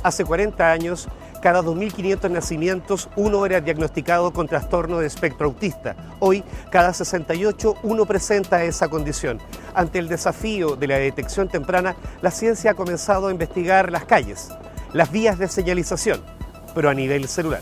Hace 40 años, cada 2.500 nacimientos, uno era diagnosticado con trastorno de espectro autista. Hoy, cada 68, uno presenta esa condición. Ante el desafío de la detección temprana, la ciencia ha comenzado a investigar las calles, las vías de señalización, pero a nivel celular.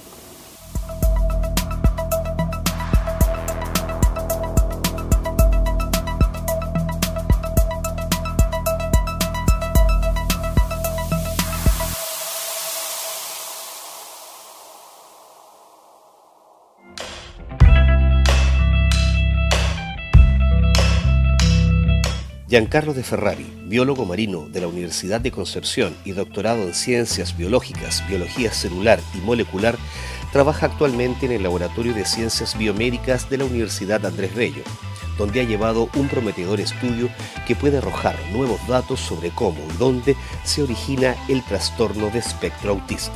Giancarlo De Ferrari, biólogo marino de la Universidad de Concepción y doctorado en Ciencias Biológicas, Biología Celular y Molecular, trabaja actualmente en el Laboratorio de Ciencias Biomédicas de la Universidad Andrés Bello, donde ha llevado un prometedor estudio que puede arrojar nuevos datos sobre cómo y dónde se origina el trastorno de espectro autista.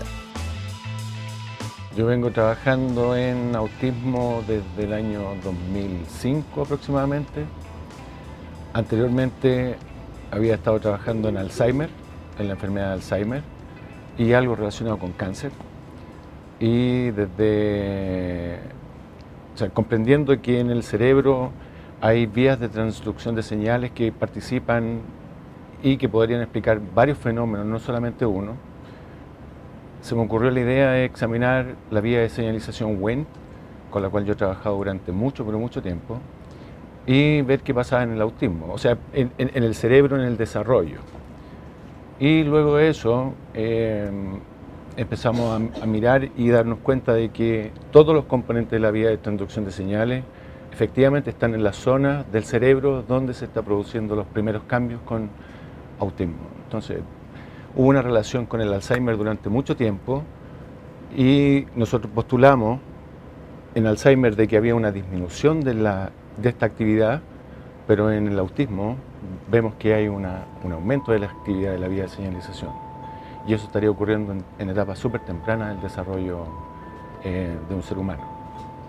Yo vengo trabajando en autismo desde el año 2005 aproximadamente. Anteriormente había estado trabajando en Alzheimer, en la enfermedad de Alzheimer y algo relacionado con cáncer. Y comprendiendo que en el cerebro hay vías de transducción de señales que participan y que podrían explicar varios fenómenos, no solamente uno, se me ocurrió la idea de examinar la vía de señalización Wnt, con la cual yo he trabajado durante mucho tiempo, y ver qué pasaba en el autismo, o sea, en el cerebro, en el desarrollo. Y luego de eso empezamos a mirar y darnos cuenta de que todos los componentes de la vía de transducción de señales efectivamente están en la zona del cerebro donde se está produciendo los primeros cambios con autismo. Entonces, hubo una relación con el Alzheimer durante mucho tiempo y nosotros postulamos en Alzheimer de que había una disminución de esta actividad, pero en el autismo vemos que hay un aumento de la actividad de la vía de señalización. Y eso estaría ocurriendo en etapas súper tempranas del desarrollo de un ser humano.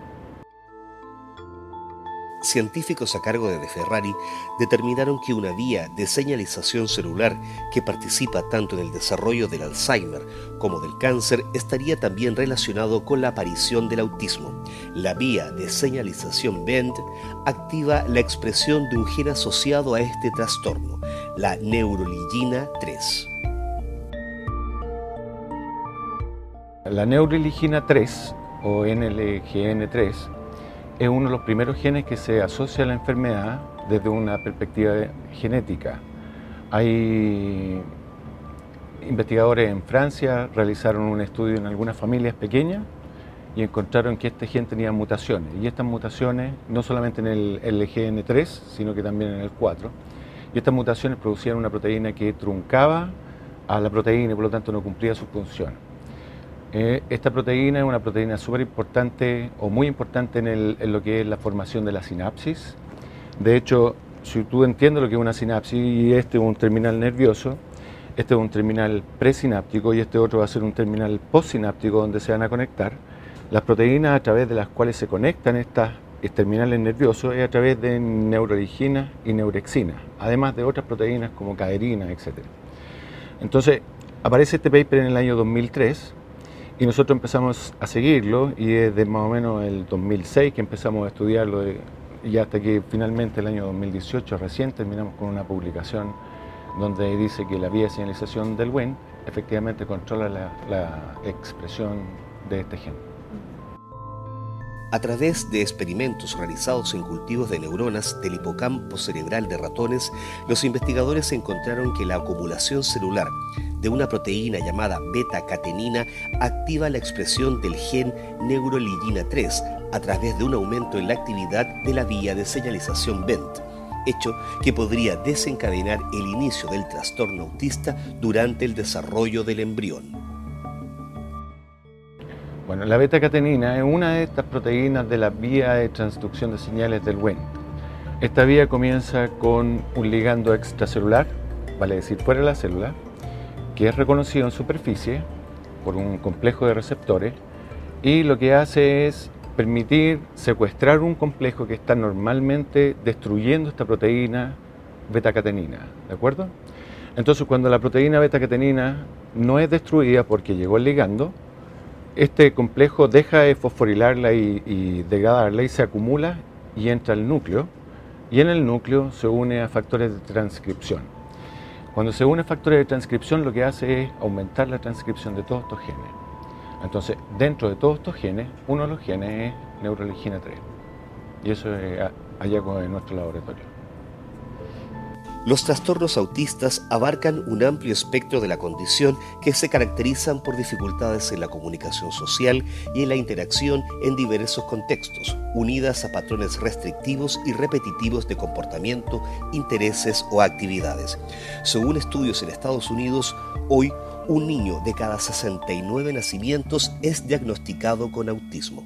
Científicos a cargo de De Ferrari determinaron que una vía de señalización celular que participa tanto en el desarrollo del Alzheimer como del cáncer estaría también relacionado con la aparición del autismo. La vía de señalización Wnt activa la expresión de un gen asociado a este trastorno, la neuroligina 3. La neuroligina 3 o NLGN3 es uno de los primeros genes que se asocia a la enfermedad desde una perspectiva genética. Hay investigadores en Francia realizaron un estudio en algunas familias pequeñas y encontraron que este gen tenía mutaciones. Y estas mutaciones, no solamente en el LGN3, sino que también en el 4, y estas mutaciones producían una proteína que truncaba a la proteína y por lo tanto no cumplía su función. Esta proteína es una proteína súper importante o muy importante en lo que es la formación de la sinapsis. De hecho, si tú entiendes lo que es una sinapsis y este es un terminal nervioso, este es un terminal presináptico y este otro va a ser un terminal postsináptico donde se van a conectar. Las proteínas a través de las cuales se conectan estas terminales nerviosos es a través de neuroligina y neurexina, además de otras proteínas como caderina, etc. Entonces, aparece este paper en el año 2003 y nosotros empezamos a seguirlo y desde más o menos el 2006 que empezamos a estudiarlo y hasta que finalmente el año 2018 recién terminamos con una publicación donde dice que la vía de señalización del Wnt efectivamente controla la expresión de este gen. A través de experimentos realizados en cultivos de neuronas del hipocampo cerebral de ratones, los investigadores encontraron que la acumulación celular de una proteína llamada beta-catenina activa la expresión del gen neuroligina 3 a través de un aumento en la actividad de la vía de señalización Wnt, hecho que podría desencadenar el inicio del trastorno autista durante el desarrollo del embrión. Bueno, la beta-catenina es una de estas proteínas de la vía de transducción de señales del Wnt. Esta vía comienza con un ligando extracelular, vale decir fuera de la célula, que es reconocido en superficie por un complejo de receptores y lo que hace es permitir secuestrar un complejo que está normalmente destruyendo esta proteína beta-catenina, ¿de acuerdo? Entonces, cuando la proteína beta-catenina no es destruida porque llegó el ligando, este complejo deja de fosforilarla y degradarla y se acumula y entra al núcleo, y en el núcleo se une a factores de transcripción. Cuando se une a factores de transcripción, lo que hace es aumentar la transcripción de todos estos genes. Entonces, dentro de todos estos genes, uno de los genes es neuroligina 3, y eso es hallazgo de nuestro laboratorio. Los trastornos autistas abarcan un amplio espectro de la condición que se caracterizan por dificultades en la comunicación social y en la interacción en diversos contextos, unidas a patrones restrictivos y repetitivos de comportamiento, intereses o actividades. Según estudios en Estados Unidos, hoy un niño de cada 69 nacimientos es diagnosticado con autismo.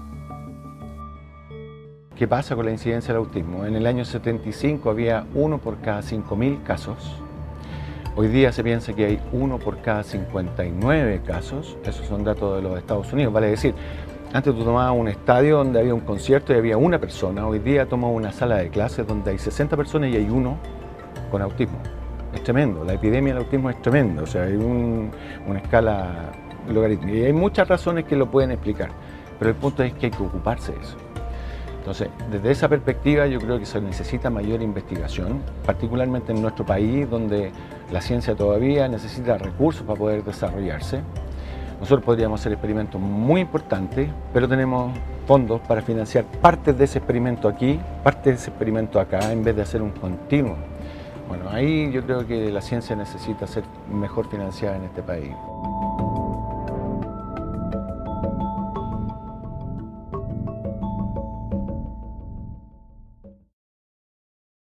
¿Qué pasa con la incidencia del autismo? En el año 75 había 1 por cada 5.000 casos. Hoy día se piensa que hay 1 por cada 59 casos. Esos son datos de los Estados Unidos. Vale decir, antes tú tomabas un estadio donde había un concierto y había una persona. Hoy día tomas una sala de clases donde hay 60 personas y hay uno con autismo. Es tremendo. La epidemia del autismo es tremenda. O sea, hay una escala logarítmica. Y hay muchas razones que lo pueden explicar. Pero el punto es que hay que ocuparse de eso. Entonces, desde esa perspectiva yo creo que se necesita mayor investigación, particularmente en nuestro país, donde la ciencia todavía necesita recursos para poder desarrollarse. Nosotros podríamos hacer experimentos muy importantes, pero tenemos fondos para financiar partes de ese experimento aquí, partes de ese experimento acá, en vez de hacer un continuo. Bueno, ahí yo creo que la ciencia necesita ser mejor financiada en este país.